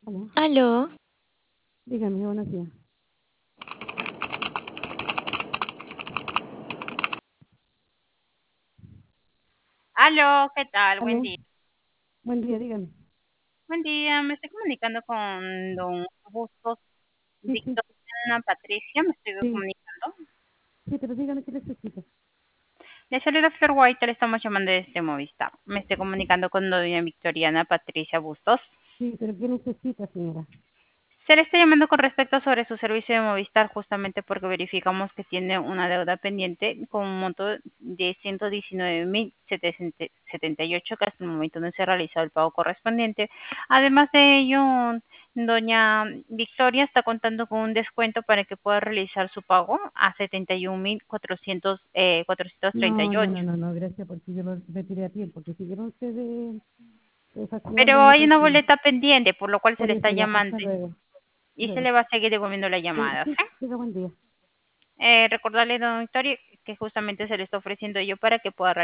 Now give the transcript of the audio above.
Aló, Aló, dígame, buenos días. Aló, ¿qué tal? Buen Aló, día. buen día, dígame. Buen día, me estoy comunicando con don Bustos Sí, sí, Víctor Ana Patricia, me estoy sí, comunicando. sí, pero dígame qué necesita. Le saluda Flor White, le estamos llamando desde Movistar. Me estoy comunicando con doña Victoriana Patricia Bustos. Sí, pero qué necesita, señora. Se le está llamando con respecto sobre su servicio de Movistar justamente porque verificamos que tiene una deuda pendiente con un monto de 119.778 que hasta el momento no se ha realizado el pago correspondiente. Además de ello, doña Victoria está contando con un descuento para que pueda realizar su pago a 71.400, No, no, 438. no, no, no, gracias, porque yo lo retiré a tiempo, porque si yo no sé de facturarlo Pero en hay otro una tiempo. boleta pendiente, por lo cual se Por le está eso ya, llamando hasta luego. y se Luego. le va a seguir devolviendo la Sí, llamada, sí, ¿sí? tenga buen día. Recordarle, don Victoria, que justamente se le está ofreciendo yo para que pueda